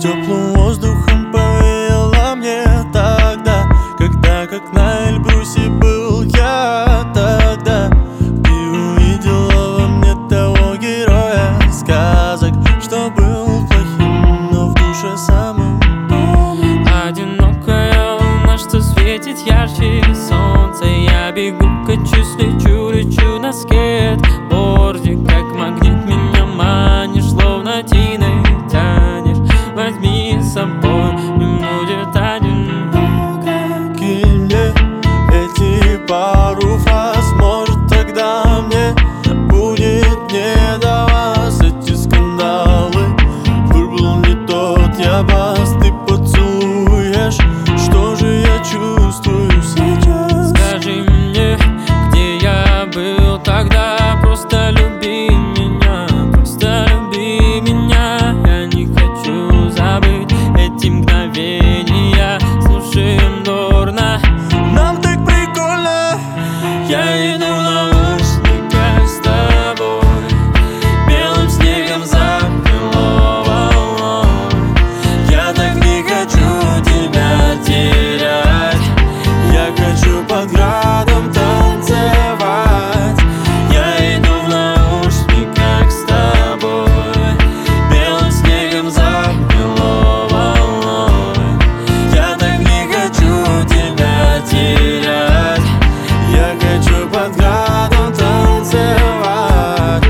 Теплым воздухом повеяло мне тогда, когда как на Эльбрусе был я тогда. Ты увидела во мне того героя сказок, что был плохим, но в душе самым добрым. Одинокая луна, что светит ярче солнца. Я бегу, качусь, лечу на скейтборде. Как магнит меня манишь, словно тиной тянешь. Возьми с собой, не будет одиноко. Кинь мне эти пару фраз, может тогда мне будет не до вас. Эти скандалы, выбрал не тот я бас. Ты поцелуешь, что же я чувствую сейчас? Скажи мне, где я был тогда. Просто люби меня, просто люби меня. Я не хочу забыть эти мгновения. Слушаем дурно, Нам так прикольно. я иду в наушниках с тобой. Белым снегом замело волной. Я так не хочу тебя терять. Я хочу под градом танцевать. Я иду в наушниках с тобой. Белым снегом замело волной. Я так не хочу тебя терять. Я хочу под градом танцевать.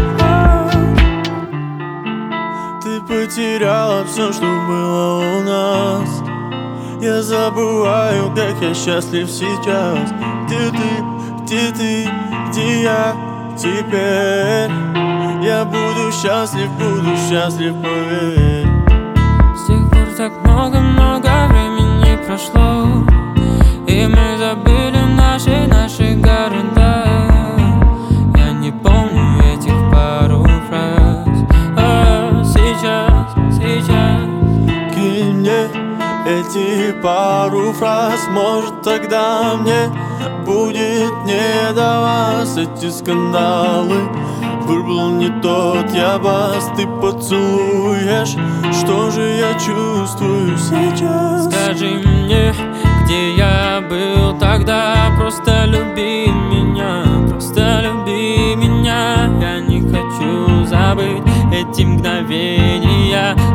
Ты потеряла все, что было у нас. Я забываю, как я счастлив сейчас. Где ты, где я теперь? Я буду счастлив, поверь. С тех пор так много времени прошло, и мы забыли наши города. Я не помню этих пару фраз. Сейчас Кинь мне эти пару фраз, может тогда мне будет не до вас. Эти скандалы, выбрал не тот я бас. Ты поцелуешь, что же я чувствую сейчас? скажи мне, где я был тогда. Просто люби меня, просто люби меня. Я не хочу забыть эти мгновения.